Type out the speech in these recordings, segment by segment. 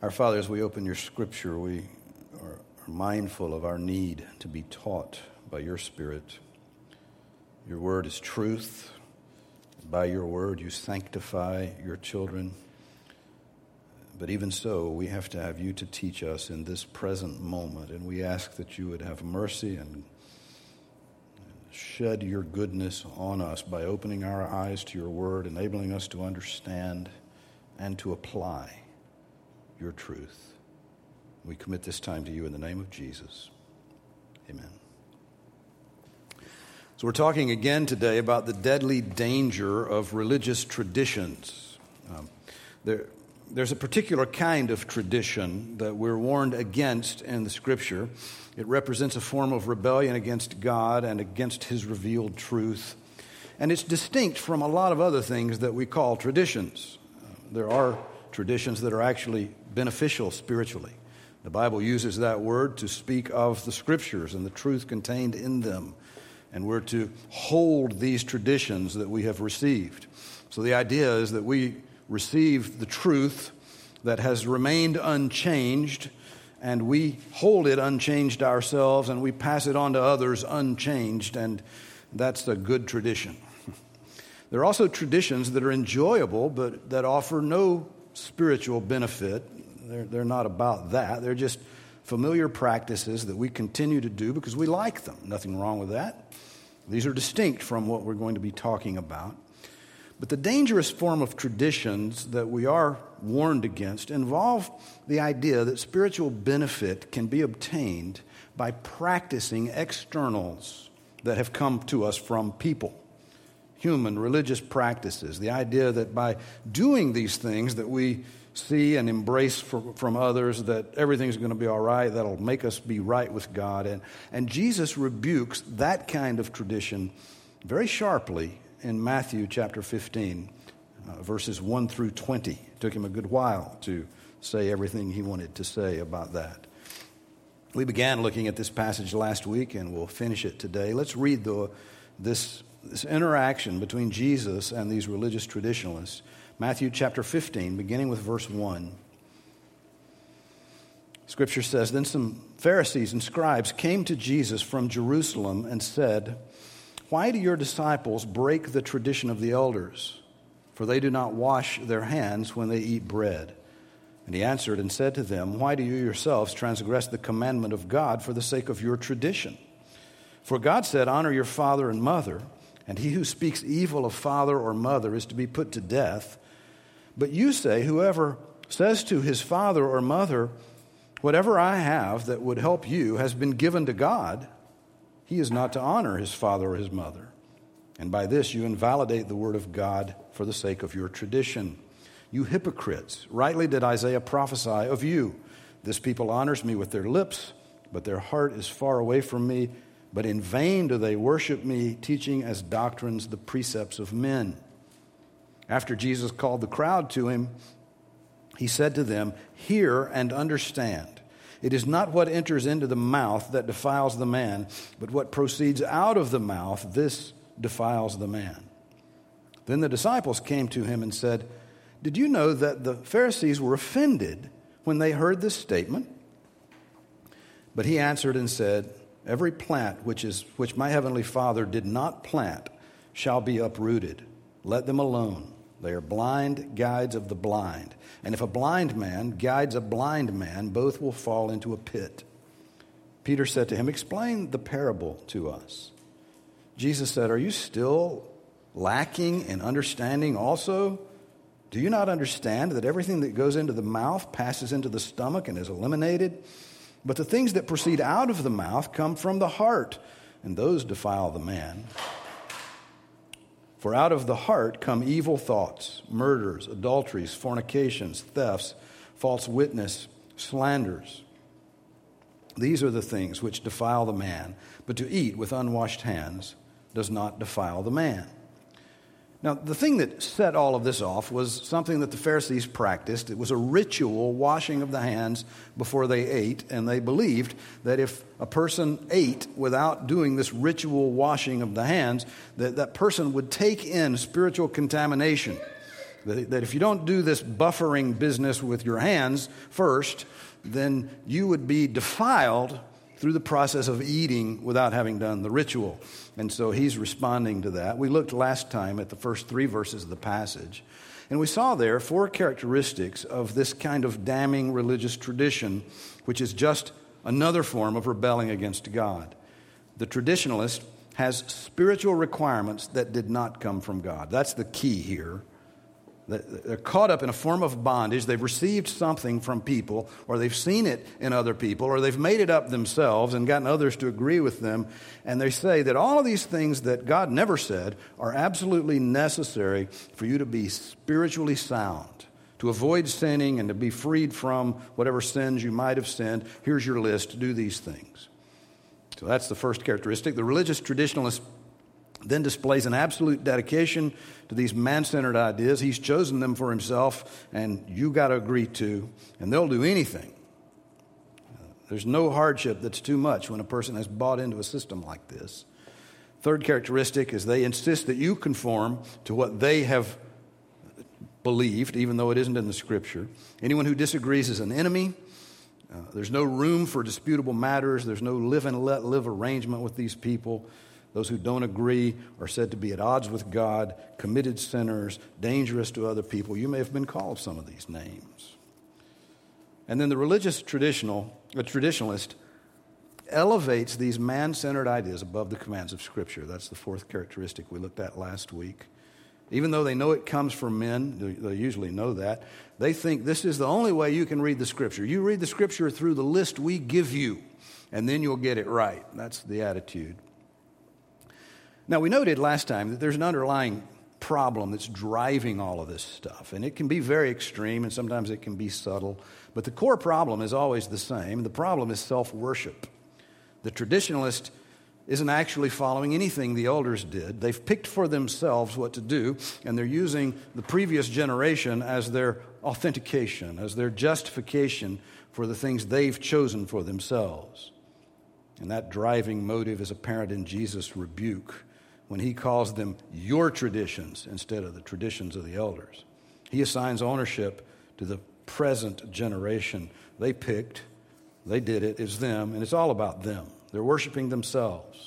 Our Father, as we open your scripture, we are mindful of our need to be taught by your Spirit. Your word is truth. By your word, you sanctify your children. But even so, we have to have you to teach us in this present moment. And we ask that you would have mercy and shed your goodness on us by opening our eyes to your word, enabling us to understand and to apply your truth. We commit this time to you in the name of Jesus. Amen. So we're talking again today about the deadly danger of religious traditions. There's a particular kind of tradition that we're warned against in the Scripture. It represents a form of rebellion against God and against His revealed truth. And it's distinct from a lot of other things that we call traditions. There are traditions that are actually beneficial spiritually. The Bible uses that word to speak of the Scriptures and the truth contained in them. And we're to hold these traditions that we have received. So the idea is that we receive the truth that has remained unchanged, and we hold it unchanged ourselves, and we pass it on to others unchanged, and that's a good tradition. There are also traditions that are enjoyable, but that offer no spiritual benefit. They're not about that. They're just familiar practices that we continue to do because we like them. Nothing wrong with that. These are distinct from what we're going to be talking about. But the dangerous form of traditions that we are warned against involve the idea that spiritual benefit can be obtained by practicing externals that have come to us from people. Human religious practices, the idea that by doing these things that we see and embrace from others, that everything's going to be all right, that'll make us be right with God. And Jesus rebukes that kind of tradition very sharply in Matthew chapter 15, verses 1 through 20. It took him a good while to say everything he wanted to say about that. We began looking at this passage last week, and we'll finish it today. Let's read this interaction between Jesus and these religious traditionalists. Matthew chapter 15, beginning with verse 1. Scripture says, "Then some Pharisees and scribes came to Jesus from Jerusalem and said, 'Why do your disciples break the tradition of the elders? For they do not wash their hands when they eat bread.' And he answered and said to them, 'Why do you yourselves transgress the commandment of God for the sake of your tradition? For God said, honor your father and mother, and he who speaks evil of father or mother is to be put to death. But you say, whoever says to his father or mother, whatever I have that would help you has been given to God, he is not to honor his father or his mother. And by this you invalidate the word of God for the sake of your tradition. You hypocrites, rightly did Isaiah prophesy of you. This people honors me with their lips, but their heart is far away from me. But in vain do they worship me, teaching as doctrines the precepts of men.' After Jesus called the crowd to him, he said to them, 'Hear and understand. It is not what enters into the mouth that defiles the man, but what proceeds out of the mouth, this defiles the man.' Then the disciples came to him and said, 'Did you know that the Pharisees were offended when they heard this statement?' But he answered and said, 'Every plant which my heavenly Father did not plant shall be uprooted. Let them alone. They are blind guides of the blind. And if a blind man guides a blind man, both will fall into a pit.' Peter said to him, 'Explain the parable to us.' Jesus said, 'Are you still lacking in understanding also? Do you not understand that everything that goes into the mouth passes into the stomach and is eliminated? But the things that proceed out of the mouth come from the heart, and those defile the man. For out of the heart come evil thoughts, murders, adulteries, fornications, thefts, false witness, slanders. These are the things which defile the man, but to eat with unwashed hands does not defile the man.' Now, the thing that set all of this off was something that the Pharisees practiced. It was a ritual washing of the hands before they ate, and they believed that if a person ate without doing this ritual washing of the hands, that person would take in spiritual contamination. That if you don't do this buffering business with your hands first, then you would be defiled through the process of eating without having done the ritual. And so he's responding to that. We looked last time at the first 3 verses of the passage, and we saw there 4 characteristics of this kind of damning religious tradition, which is just another form of rebelling against God. The traditionalist has spiritual requirements that did not come from God. That's the key here. They're caught up in a form of bondage. They've received something from people, or they've seen it in other people, or they've made it up themselves and gotten others to agree with them. And they say that all of these things that God never said are absolutely necessary for you to be spiritually sound, to avoid sinning and to be freed from whatever sins you might have sinned. Here's your list. Do these things. So that's the first characteristic. The religious traditionalist then displays an absolute dedication to these man-centered ideas. He's chosen them for himself, and you got to agree to, and they'll do anything. There's no hardship that's too much when a person has bought into a system like this. Third characteristic is they insist that you conform to what they have believed, even though it isn't in the Scripture. Anyone who disagrees is an enemy. There's no room for disputable matters. There's no live and let live arrangement with these people. Those who don't agree are said to be at odds with God, committed sinners, dangerous to other people. You may have been called some of these names. And then the traditionalist elevates these man-centered ideas above the commands of Scripture. That's the fourth characteristic we looked at last week. Even though they know it comes from men, they usually know that, they think this is the only way you can read the Scripture. You read the Scripture through the list we give you, and then you'll get it right. That's the attitude. Now, we noted last time that there's an underlying problem that's driving all of this stuff, and it can be very extreme, and sometimes it can be subtle, but the core problem is always the same. The problem is self-worship. The traditionalist isn't actually following anything the elders did. They've picked for themselves what to do, and they're using the previous generation as their authentication, as their justification for the things they've chosen for themselves. And that driving motive is apparent in Jesus' rebuke when he calls them your traditions instead of the traditions of the elders. He assigns ownership to the present generation. They picked, they did it, it's them, and it's all about them. They're worshiping themselves.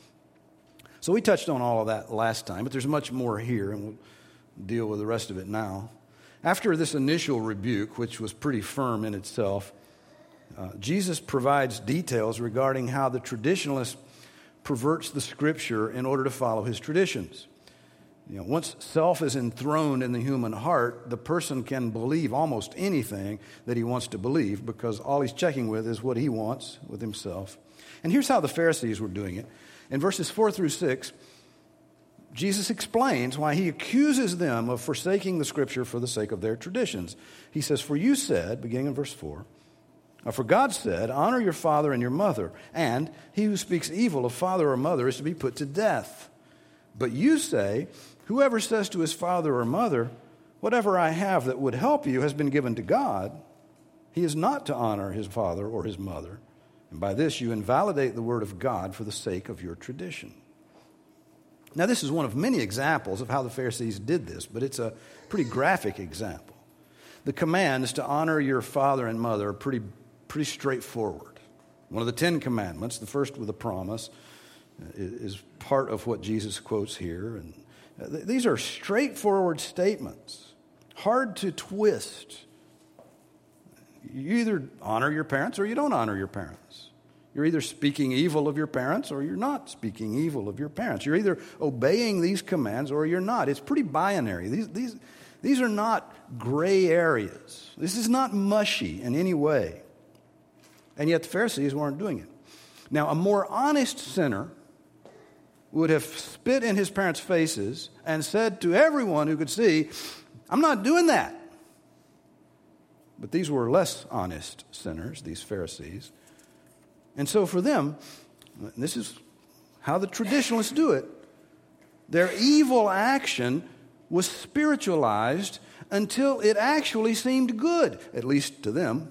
So we touched on all of that last time, but there's much more here, and we'll deal with the rest of it now. After this initial rebuke, which was pretty firm in itself, Jesus provides details regarding how the traditionalist perverts the Scripture in order to follow his traditions. Once self is enthroned in the human heart, the person can believe almost anything that he wants to believe because all he's checking with is what he wants with himself. And here's how the Pharisees were doing it. In verses 4 through 6, Jesus explains why he accuses them of forsaking the Scripture for the sake of their traditions. He says, "For you said," beginning in verse 4, "For God said, honor your father and your mother, and he who speaks evil of father or mother is to be put to death. But you say, whoever says to his father or mother, whatever I have that would help you has been given to God, he is not to honor his father or his mother. And by this you invalidate the word of God for the sake of your tradition." Now this is one of many examples of how the Pharisees did this, but it's a pretty graphic example. The commands to honor your father and mother are pretty straightforward. One of the 10 commandments, the first with a promise, is part of what Jesus quotes here. And these are straightforward statements, hard to twist. You either honor your parents or you don't honor your parents. You're either speaking evil of your parents or you're not speaking evil of your parents. You're either obeying these commands or you're not. It's pretty binary. These are not gray areas. This is not mushy in any way. And yet the Pharisees weren't doing it. Now, a more honest sinner would have spit in his parents' faces and said to everyone who could see, "I'm not doing that." But these were less honest sinners, these Pharisees. And so for them, and this is how the traditionalists do it, their evil action was spiritualized until it actually seemed good, at least to them.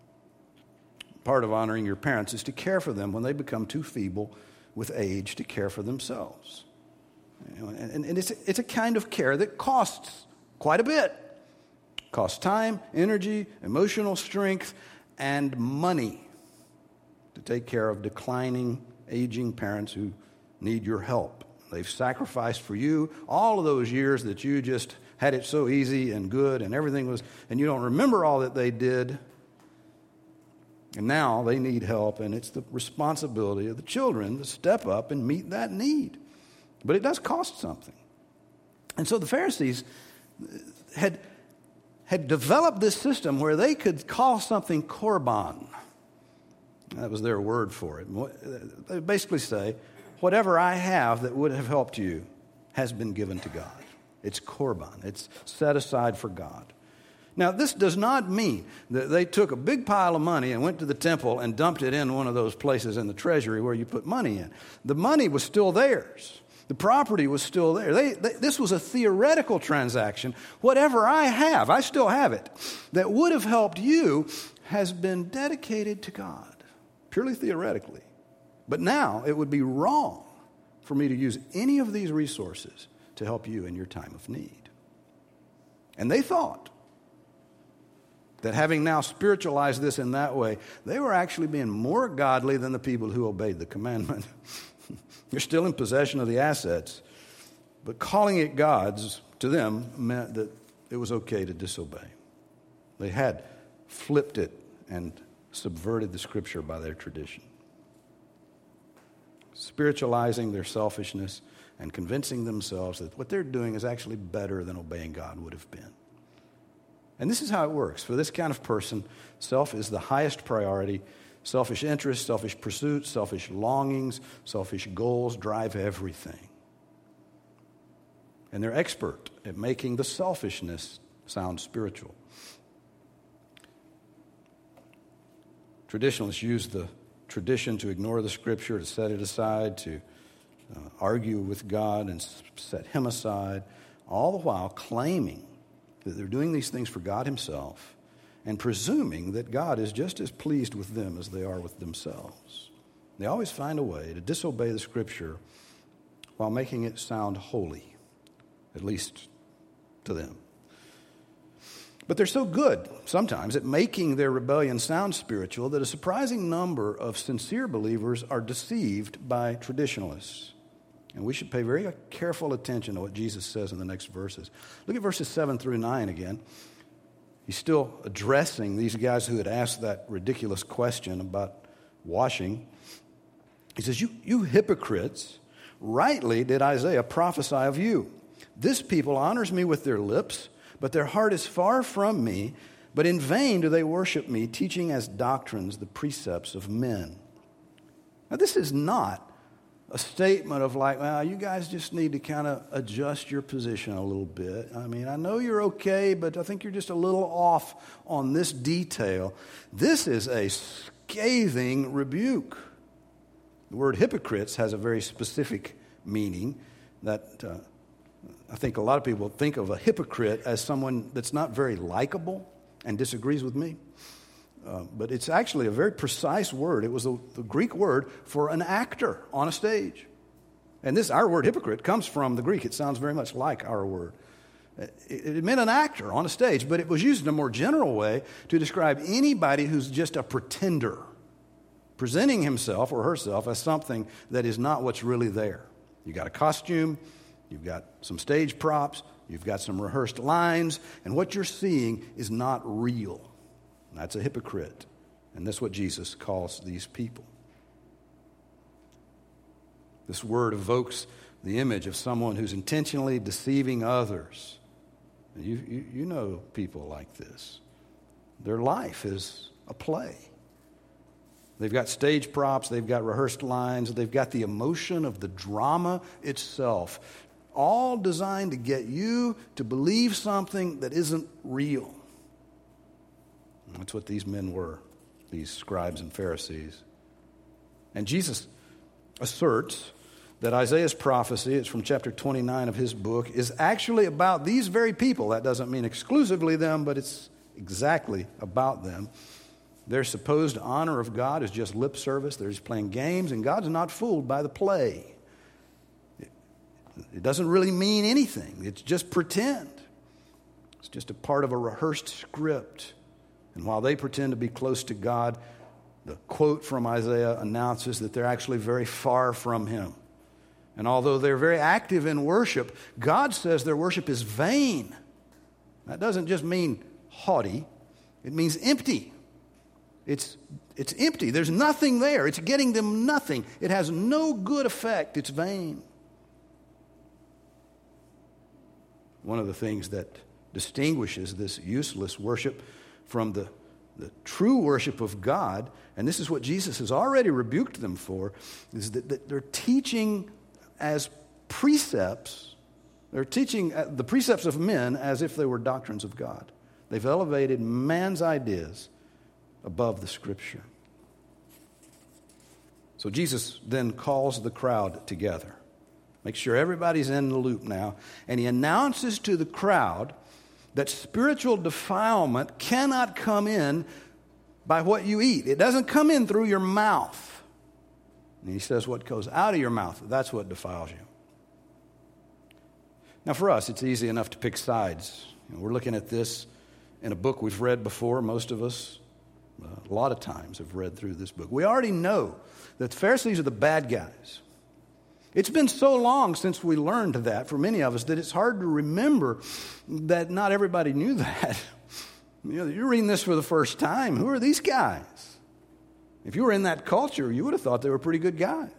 Part of honoring your parents is to care for them when they become too feeble with age to care for themselves. And it's a kind of care that costs quite a bit. Costs time, energy, emotional strength, and money to take care of declining, aging parents who need your help. They've sacrificed for you all of those years that you just had it so easy and good and everything was, and you don't remember all that they did. And now they need help, and it's the responsibility of the children to step up and meet that need. But it does cost something. And so the Pharisees had developed this system where they could call something korban. That was their word for it. They basically say, whatever I have that would have helped you has been given to God. It's korban. It's set aside for God. Now, this does not mean that they took a big pile of money and went to the temple and dumped it in one of those places in the treasury where you put money in. The money was still theirs. The property was still there. This was a theoretical transaction. Whatever I have, I still have it, that would have helped you has been dedicated to God, purely theoretically. But now it would be wrong for me to use any of these resources to help you in your time of need. And they thought that having now spiritualized this in that way, they were actually being more godly than the people who obeyed the commandment. You're still in possession of the assets, but calling it God's to them meant that it was okay to disobey. They had flipped it and subverted the Scripture by their tradition, spiritualizing their selfishness and convincing themselves that what they're doing is actually better than obeying God would have been. And this is how it works. For this kind of person, self is the highest priority. Selfish interests, selfish pursuits, selfish longings, selfish goals drive everything. And they're expert at making the selfishness sound spiritual. Traditionalists use the tradition to ignore the Scripture, to set it aside, to argue with God and set Him aside, all the while claiming that they're doing these things for God Himself and presuming that God is just as pleased with them as they are with themselves. They always find a way to disobey the Scripture while making it sound holy, at least to them. But they're so good sometimes at making their rebellion sound spiritual that a surprising number of sincere believers are deceived by traditionalists. And we should pay very careful attention to what Jesus says in the next verses. Look at verses 7 through 9 again. He's still addressing these guys who had asked that ridiculous question about washing. He says, You hypocrites, rightly did Isaiah prophesy of you. This people honors me with their lips, but their heart is far from me. But in vain do they worship me, teaching as doctrines the precepts of men. Now, this is not a statement of like, well, you guys just need to kind of adjust your position a little bit. I mean, I know you're okay, but I think you're just a little off on this detail. This is a scathing rebuke. The word hypocrites has a very specific meaning that I think a lot of people think of a hypocrite as someone that's not very likable and disagrees with me. But it's actually a very precise word. It was the Greek word for an actor on a stage. And our word hypocrite comes from the Greek. It sounds very much like our word. It meant an actor on a stage, but it was used in a more general way to describe anybody who's just a pretender, presenting himself or herself as something that is not what's really there. You got a costume, you've got some stage props, you've got some rehearsed lines, and what you're seeing is not real. That's a hypocrite. And that's what Jesus calls these people. This word evokes the image of someone who's intentionally deceiving others. You know people like this. Their life is a play. They've got stage props, they've got rehearsed lines, they've got the emotion of the drama itself, all designed to get you to believe something that isn't real. That's what these men were, these scribes and Pharisees. And Jesus asserts that Isaiah's prophecy, it's from chapter 29 of his book, is actually about these very people. That doesn't mean exclusively them, but it's exactly about them. Their supposed honor of God is just lip service. They're just playing games, and God's not fooled by the play. It doesn't really mean anything. It's just pretend. It's just a part of a rehearsed script. And while they pretend to be close to God, the quote from Isaiah announces that they're actually very far from Him. And although they're very active in worship, God says their worship is vain. That doesn't just mean haughty. It means empty. It's empty. There's nothing there. It's getting them nothing. It has no good effect. It's vain. One of the things that distinguishes this useless worship from the true worship of God, and this is what Jesus has already rebuked them for, is that they're teaching as precepts. They're teaching the precepts of men as if they were doctrines of God. They've elevated man's ideas above the Scripture. So Jesus then calls the crowd together. Make sure everybody's in the loop now. And He announces to the crowd that spiritual defilement cannot come in by what you eat. It doesn't come in through your mouth. And He says what goes out of your mouth, that's what defiles you. Now for us, it's easy enough to pick sides. We're looking at this in a book we've read before. Most of us, a lot of times, have read through this book. We already know that the Pharisees are the bad guys. It's been so long since we learned that for many of us that it's hard to remember that not everybody knew that. You're reading this for the first time. Who are these guys? If you were in that culture, you would have thought they were pretty good guys.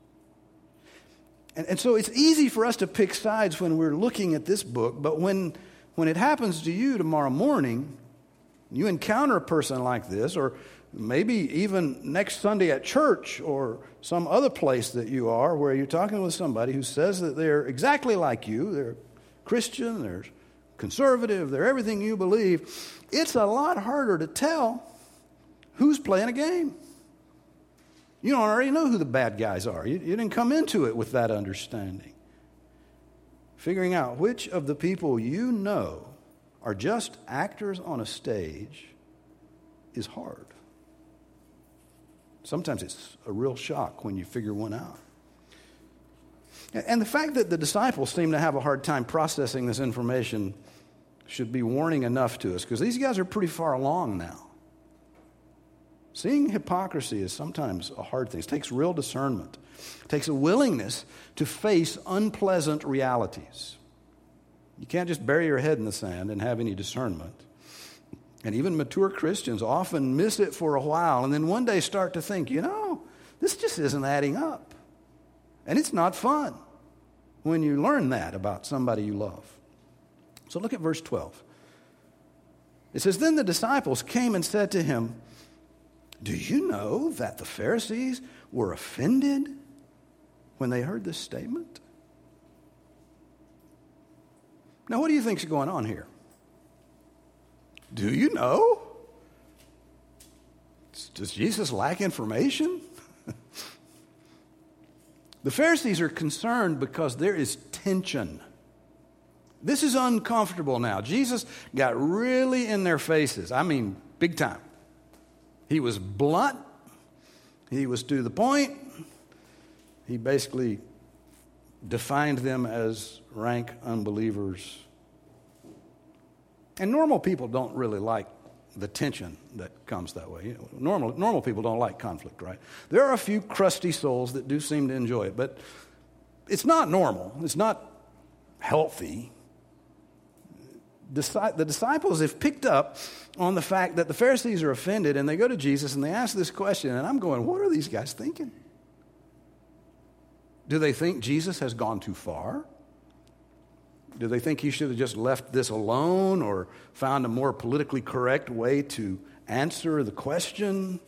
And so it's easy for us to pick sides when we're looking at this book, but when it happens to you tomorrow morning, you encounter a person like this, or maybe even next Sunday at church or some other place that you are where you're talking with somebody who says that they're exactly like you, they're Christian, they're conservative, they're everything you believe, it's a lot harder to tell who's playing a game. You don't already know who the bad guys are. You didn't come into it with that understanding. Figuring out which of the people you know are just actors on a stage is hard. Sometimes it's a real shock when you figure one out. And the fact that the disciples seem to have a hard time processing this information should be warning enough to us, because these guys are pretty far along now. Seeing hypocrisy is sometimes a hard thing. It takes real discernment. It takes a willingness to face unpleasant realities. You can't just bury your head in the sand and have any discernment. And even mature Christians often miss it for a while and then one day start to think, this just isn't adding up. And it's not fun when you learn that about somebody you love. So look at verse 12. It says, "Then the disciples came and said to Him, 'Do you know that the Pharisees were offended when they heard this statement?'" Now, what do you think is going on here? Do you know? Does Jesus lack information? The Pharisees are concerned because there is tension. This is uncomfortable now. Jesus got really in their faces. I mean, big time. He was blunt. He was to the point. He basically defined them as rank unbelievers. And normal people don't really like the tension that comes that way. Normal people don't like conflict, right? There are a few crusty souls that do seem to enjoy it, but it's not normal. It's not healthy. The disciples have picked up on the fact that the Pharisees are offended, and they go to Jesus and they ask this question, and I'm going, what are these guys thinking? Do they think Jesus has gone too far? Do they think He should have just left this alone or found a more politically correct way to answer the question?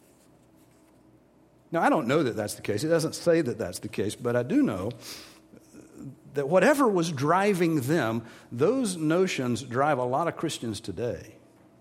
Now, I don't know that that's the case. It doesn't say that that's the case, but I do know that whatever was driving them, those notions drive a lot of Christians today.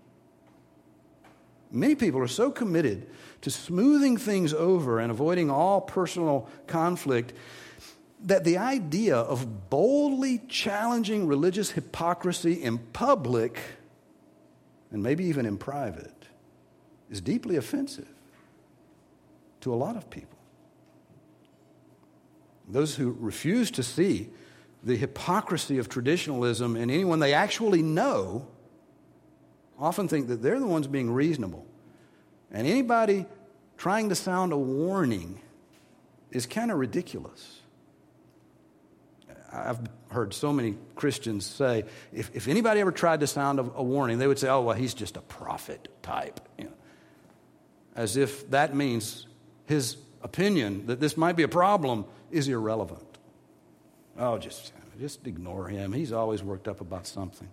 Many people are so committed to smoothing things over and avoiding all personal conflict that the idea of boldly challenging religious hypocrisy in public, and maybe even in private, is deeply offensive to a lot of people. Those who refuse to see the hypocrisy of traditionalism, and anyone they actually know often think that they're the ones being reasonable. And anybody trying to sound a warning is kind of ridiculous. I've heard so many Christians say, if anybody ever tried to sound a warning, they would say, oh, well, he's just a prophet type. As if that means his opinion that this might be a problem is irrelevant. Oh, just ignore him. He's always worked up about something.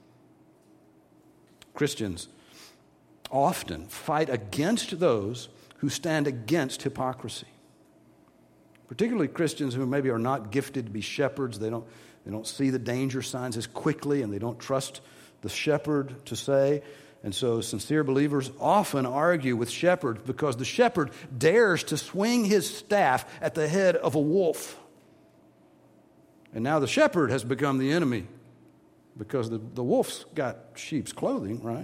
Christians often fight against those who stand against hypocrisy. Particularly Christians who maybe are not gifted to be shepherds. They don't see the danger signs as quickly, and they don't trust the shepherd to say. And so sincere believers often argue with shepherds because the shepherd dares to swing his staff at the head of a wolf. And now the shepherd has become the enemy because the wolf's got sheep's clothing, right?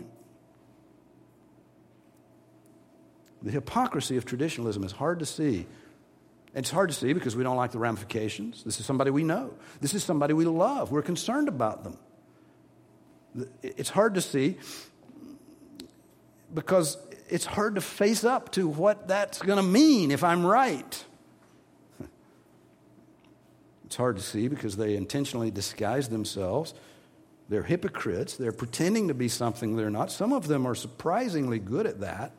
The hypocrisy of traditionalism is hard to see. And it's hard to see because we don't like the ramifications. This is somebody we know. This is somebody we love. We're concerned about them. It's hard to see because it's hard to face up to what that's going to mean if I'm right. It's hard to see because they intentionally disguise themselves. They're hypocrites. They're pretending to be something they're not. Some of them are surprisingly good at that.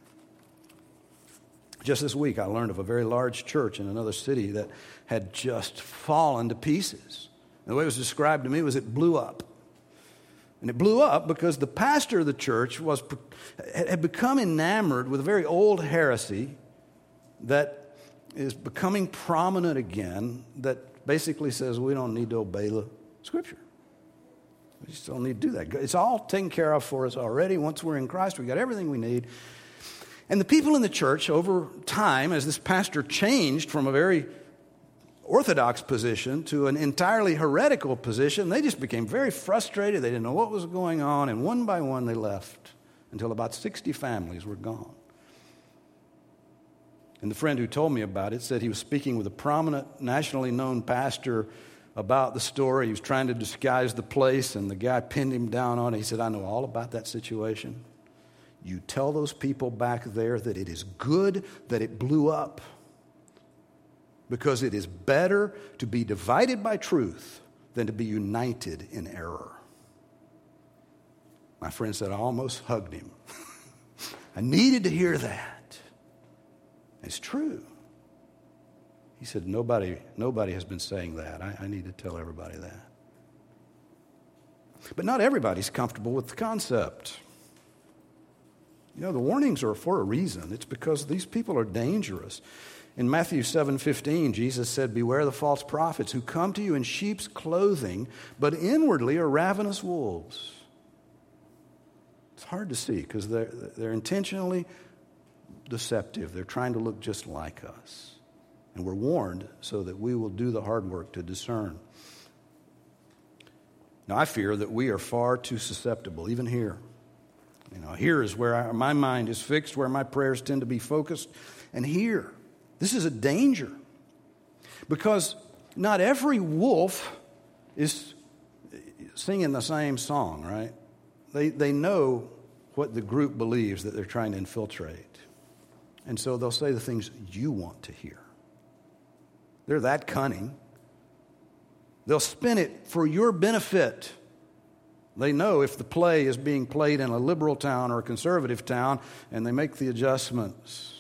Just this week, I learned of a very large church in another city that had just fallen to pieces. And the way it was described to me was it blew up. And it blew up because the pastor of the church had become enamored with a very old heresy that is becoming prominent again, that basically says we don't need to obey the Scripture. We just don't need to do that. It's all taken care of for us already. Once we're in Christ, we've got everything we need. And the people in the church, over time, as this pastor changed from a very orthodox position to an entirely heretical position, they just became very frustrated. They didn't know what was going on, and one by one they left until about 60 families were gone. And the friend who told me about it said he was speaking with a prominent, nationally known pastor about the story. He was trying to disguise the place, and the guy pinned him down on it. He said, I know all about that situation. You tell those people back there that it is good that it blew up, because it is better to be divided by truth than to be united in error. My friend said, I almost hugged him. I needed to hear that. It's true. He said, nobody has been saying that. I need to tell everybody that. But not everybody's comfortable with the concept. The warnings are for a reason. It's because these people are dangerous. In Matthew 7:15, Jesus said, beware the false prophets who come to you in sheep's clothing, but inwardly are ravenous wolves. It's hard to see because they're intentionally deceptive. They're trying to look just like us. And we're warned so that we will do the hard work to discern. Now, I fear that we are far too susceptible, even here. Here is where my mind is fixed, where my prayers tend to be focused. And here, this is a danger. Because not every wolf is singing the same song, right? They know what the group believes that they're trying to infiltrate. And so they'll say the things you want to hear. They're that cunning. They'll spin it for your benefit. They know if the play is being played in a liberal town or a conservative town, and they make the adjustments.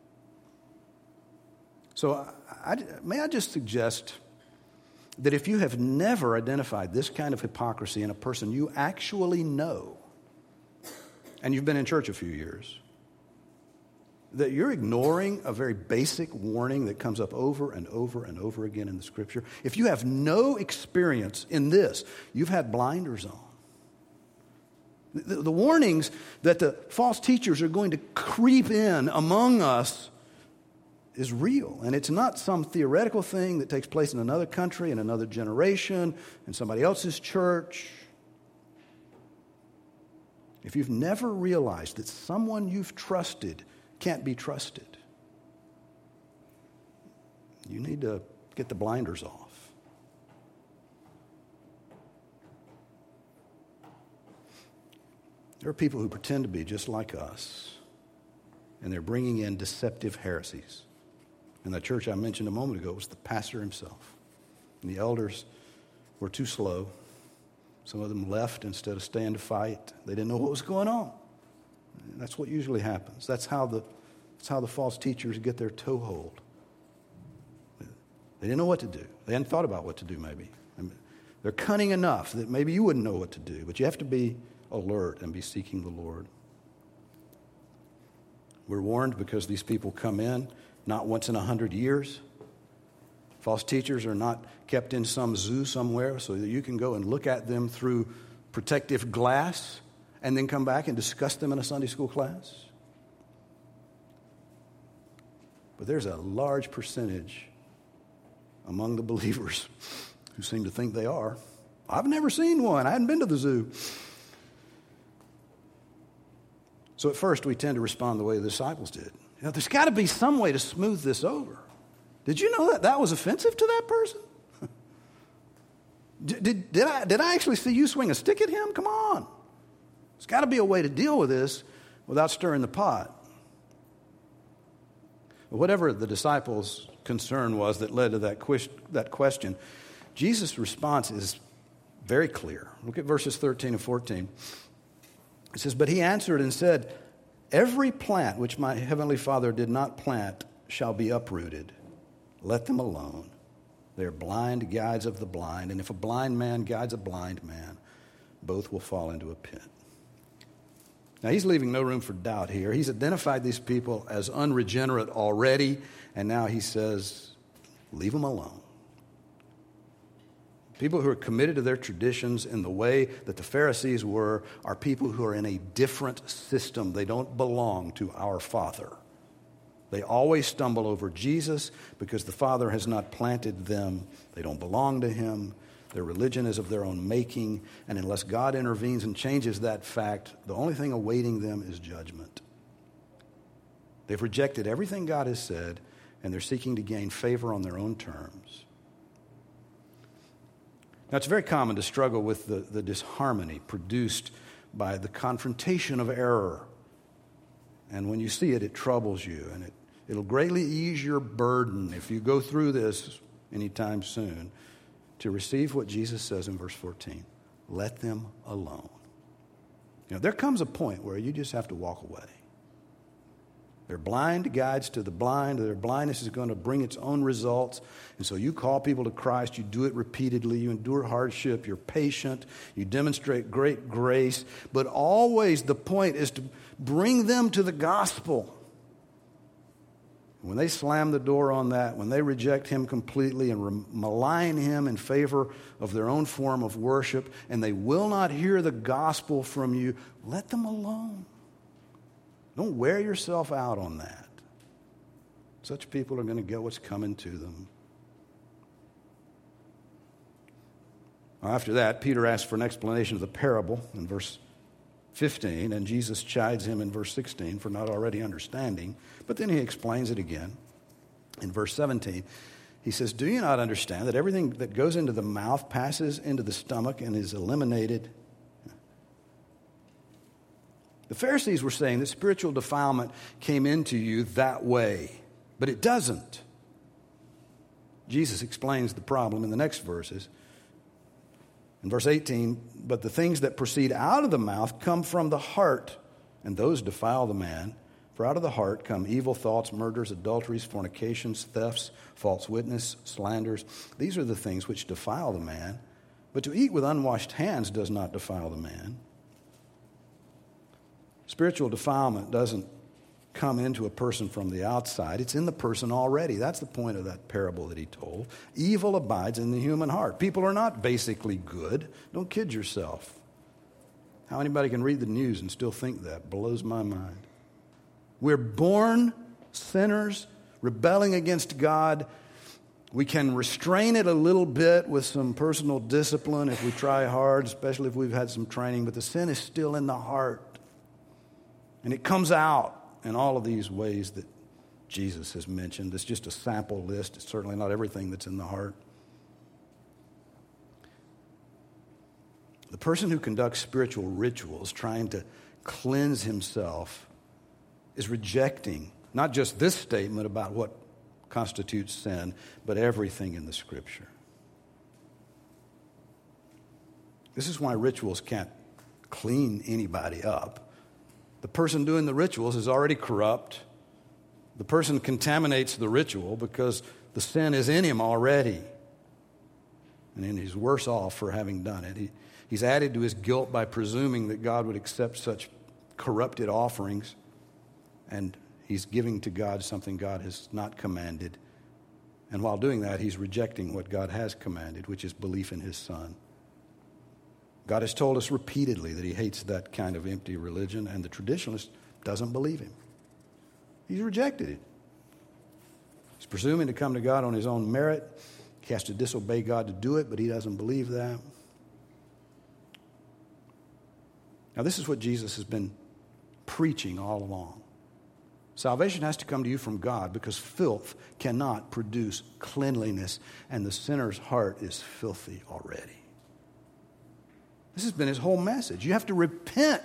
So may I just suggest that if you have never identified this kind of hypocrisy in a person you actually know, and you've been in church a few years, that you're ignoring a very basic warning that comes up over and over and over again in the Scripture. If you have no experience in this, you've had blinders on. The warnings that the false teachers are going to creep in among us is real. And it's not some theoretical thing that takes place in another country, in another generation, in somebody else's church. If you've never realized that someone you've trusted can't be trusted, you need to get the blinders off. There are people who pretend to be just like us, and they're bringing in deceptive heresies. And the church I mentioned a moment ago was the pastor himself. And the elders were too slow. Some of them left instead of staying to fight. They didn't know what was going on. And that's what usually happens. That's how the false teachers get their toehold. They didn't know what to do. They hadn't thought about what to do, maybe. They're cunning enough that maybe you wouldn't know what to do, but you have to be alert and be seeking the Lord. We're warned because these people come in not once in 100 years. False teachers are not kept in some zoo somewhere so that you can go and look at them through protective glass and then come back and discuss them in a Sunday school class. But there's a large percentage among the believers who seem to think they are. I've never seen one. I hadn't been to the zoo. So at first we tend to respond the way the disciples did. There's got to be some way to smooth this over. Did you know that was offensive to that person? Did I actually see you swing a stick at him? Come on. There's got to be a way to deal with this without stirring the pot. Whatever the disciples' concern was that led to that question, Jesus' response is very clear. Look at verses 13 and 14. It says, "But he answered and said, 'Every plant which my heavenly Father did not plant shall be uprooted. Let them alone. They are blind guides of the blind, and if a blind man guides a blind man, both will fall into a pit.'" Now, he's leaving no room for doubt here. He's identified these people as unregenerate already, and now he says, leave them alone. People who are committed to their traditions in the way that the Pharisees were are people who are in a different system. They don't belong to our Father. They always stumble over Jesus because the Father has not planted them. They don't belong to him. Their religion is of their own making, and unless God intervenes and changes that fact, the only thing awaiting them is judgment. They've rejected everything God has said, and they're seeking to gain favor on their own terms. Now, it's very common to struggle with the disharmony produced by the confrontation of error. And when you see it, it troubles you, and it'll greatly ease your burden if you go through this anytime soon, to receive what Jesus says in verse 14. Let them alone. There comes a point where you just have to walk away. They're blind guides to the blind. Their blindness is going to bring its own results. And so you call people to Christ. You do it repeatedly. You endure hardship. You're patient. You demonstrate great grace. But always the point is to bring them to the gospel. When they slam the door on that, when they reject him completely and malign him in favor of their own form of worship, and they will not hear the gospel from you, let them alone. Don't wear yourself out on that. Such people are going to get what's coming to them. After that, Peter asks for an explanation of the parable in verse 15, and Jesus chides him in verse 16 for not already understanding. But then he explains it again. In verse 17, he says, "Do you not understand that everything that goes into the mouth passes into the stomach and is eliminated?" The Pharisees were saying that spiritual defilement came into you that way, but it doesn't. Jesus explains the problem in the next verses. In verse 18, "But the things that proceed out of the mouth come from the heart, and those defile the man. For out of the heart come evil thoughts, murders, adulteries, fornications, thefts, false witness, slanders. These are the things which defile the man. But to eat with unwashed hands does not defile the man." Spiritual defilement doesn't come into a person from the outside. It's in the person already. That's the point of that parable that he told. Evil abides in the human heart. People are not basically good. Don't kid yourself. How anybody can read the news and still think that blows my mind. We're born sinners, rebelling against God. We can restrain it a little bit with some personal discipline if we try hard, especially if we've had some training, but the sin is still in the heart. And it comes out in all of these ways that Jesus has mentioned. It's just a sample list. It's certainly not everything that's in the heart. The person who conducts spiritual rituals trying to cleanse himself is rejecting not just this statement about what constitutes sin, but everything in the Scripture. This is why rituals can't clean anybody up. The person doing the rituals is already corrupt. The person contaminates the ritual because the sin is in him already. And then he's worse off for having done it. He's added to his guilt by presuming that God would accept such corrupted offerings, and he's giving to God something God has not commanded. And while doing that, he's rejecting what God has commanded, which is belief in his Son. God has told us repeatedly that he hates that kind of empty religion, and the traditionalist doesn't believe him. He's rejected it. He's presuming to come to God on his own merit. He has to disobey God to do it, but he doesn't believe that. Now, this is what Jesus has been preaching all along. Salvation has to come to you from God because filth cannot produce cleanliness, and the sinner's heart is filthy already. This has been his whole message. You have to repent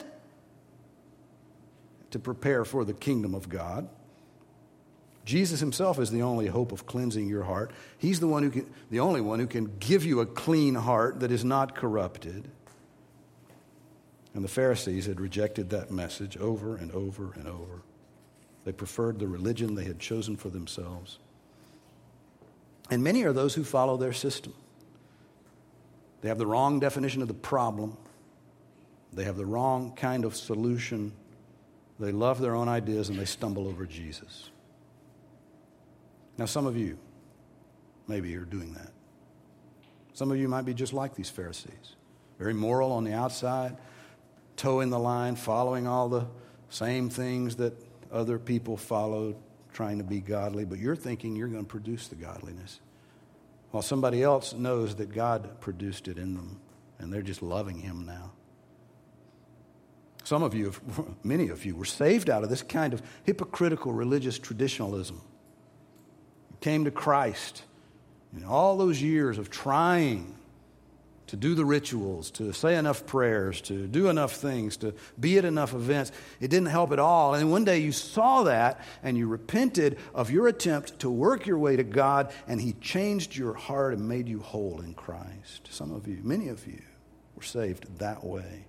to prepare for the kingdom of God. Jesus himself is the only hope of cleansing your heart. He's the only one who can give you a clean heart that is not corrupted. And the Pharisees had rejected that message over and over and over. They preferred the religion they had chosen for themselves. And many are those who follow their system. They have the wrong definition of the problem. They have the wrong kind of solution. They love their own ideas and they stumble over Jesus. Now, some of you, maybe you're doing that. Some of you might be just like these Pharisees. Very moral on the outside, toeing the line, following all the same things that other people followed, trying to be godly, but you're thinking you're going to produce the godliness, while somebody else knows that God produced it in them, and they're just loving him now. Some of you, many of you, were saved out of this kind of hypocritical religious traditionalism. You came to Christ in all those years of trying to do the rituals, to say enough prayers, to do enough things, to be at enough events. It didn't help at all. And one day you saw that and you repented of your attempt to work your way to God, and he changed your heart and made you whole in Christ. Some of you, many of you, were saved that way.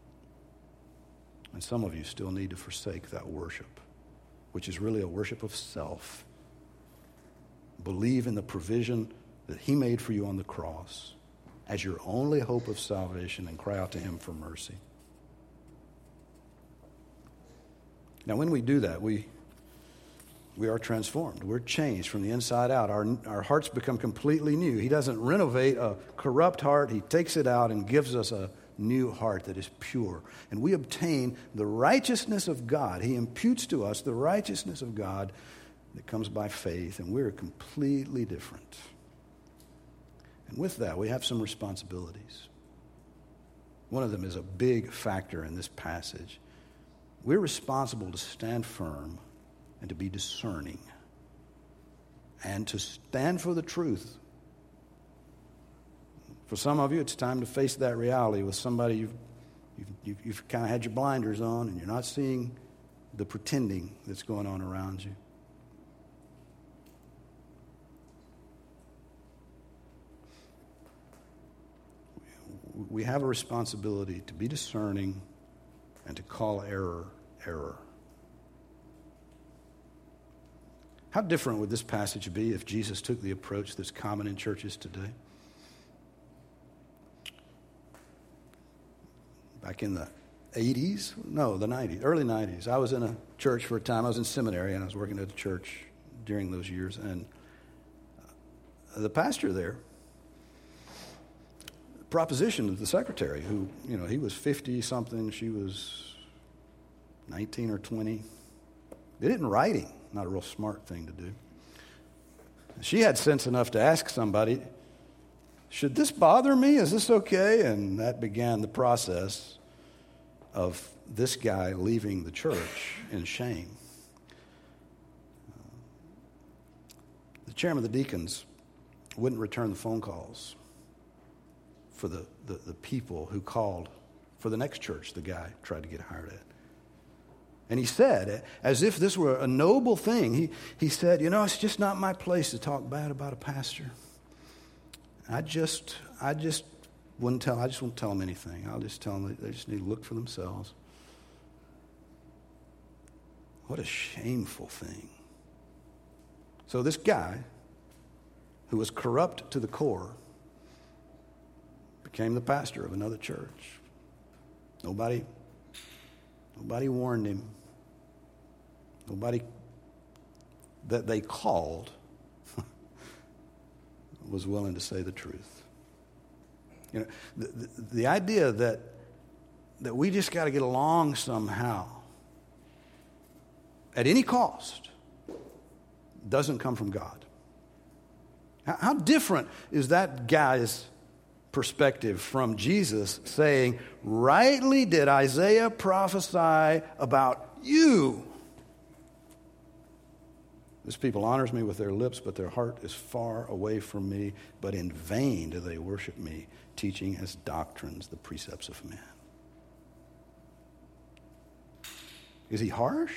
And some of you still need to forsake that worship, which is really a worship of self. Believe in the provision that he made for you on the cross as your only hope of salvation, and cry out to him for mercy. Now, when we do that, we are transformed. We're changed from the inside out. Our hearts become completely new. He doesn't renovate a corrupt heart. He takes it out and gives us a new heart that is pure. And we obtain the righteousness of God. He imputes to us the righteousness of God that comes by faith, and we're completely different. And with that, we have some responsibilities. One of them is a big factor in this passage. We're responsible to stand firm and to be discerning and to stand for the truth. For some of you, it's time to face that reality with somebody you've kind of had your blinders on and you're not seeing the pretending that's going on around you. We have a responsibility to be discerning and to call error, error. How different would this passage be if Jesus took the approach that's common in churches today? Back in the 80s? No, the 90s, early 90s. I was in a church for a time. I was in seminary, and I was working at a church during those years. And the pastor there propositioned the secretary, who, he was 50-something, she was 19 or 20. Did it in writing, not a real smart thing to do. She had sense enough to ask somebody, should this bother me? Is this okay? And that began the process of this guy leaving the church in shame. The chairman of the deacons wouldn't return the phone calls for the people who called for the next church the guy tried to get hired at. And he said, as if this were a noble thing, he said, it's just not my place to talk bad about a pastor. I just won't tell them anything. I'll just tell them that they just need to look for themselves. What a shameful thing. So this guy, who was corrupt to the core, became the pastor of another church. Nobody warned him. Nobody that they called was willing to say the truth. The idea that we just got to get along somehow at any cost doesn't come from God. How different is that guy's perspective from Jesus saying, rightly did Isaiah prophesy about you. This people honors me with their lips, but their heart is far away from me. But in vain do they worship me, teaching as doctrines the precepts of men. Is he harsh?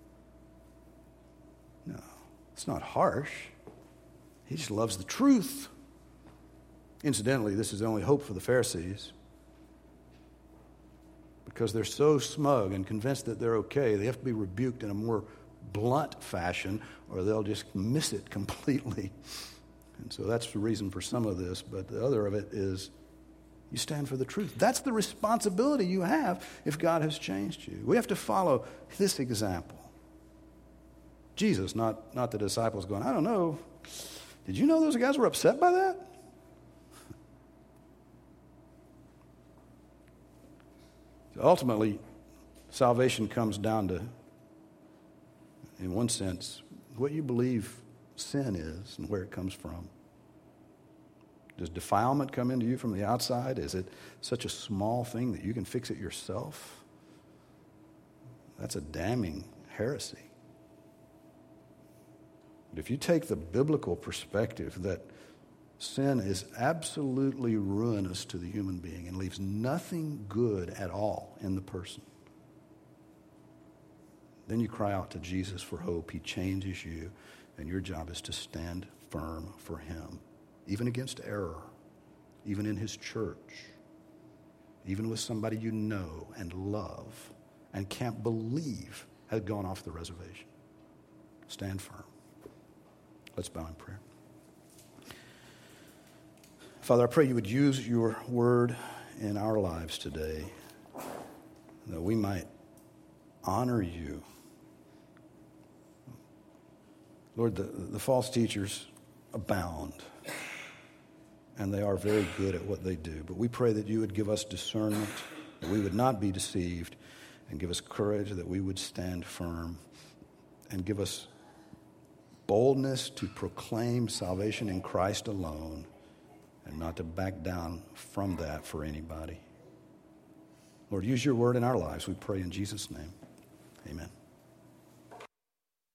No, it's not harsh. He just loves the truth. Incidentally, this is the only hope for the Pharisees. Because they're so smug and convinced that they're okay, they have to be rebuked in a more blunt fashion, or they'll just miss it completely. And so that's the reason for some of this, but the other of it is you stand for the truth. That's the responsibility you have if God has changed you. We have to follow this example. Jesus, not the disciples going, I don't know, did you know those guys were upset by that? Ultimately, salvation comes down to, in one sense, what you believe sin is and where it comes from. Does defilement come into you from the outside? Is it such a small thing that you can fix it yourself? That's a damning heresy. But if you take the biblical perspective that sin is absolutely ruinous to the human being and leaves nothing good at all in the person, then you cry out to Jesus for hope. He changes you, and your job is to stand firm for him, even against error, even in his church, even with somebody you know and love and can't believe has gone off the reservation. Stand firm. Let's bow in prayer. Father, I pray you would use your word in our lives today, that we might honor you. Lord, the false teachers abound, and they are very good at what they do. But we pray that you would give us discernment, that we would not be deceived, and give us courage that we would stand firm, and give us boldness to proclaim salvation in Christ alone, and not to back down from that for anybody. Lord, use your word in our lives. We pray in Jesus' name. Amen.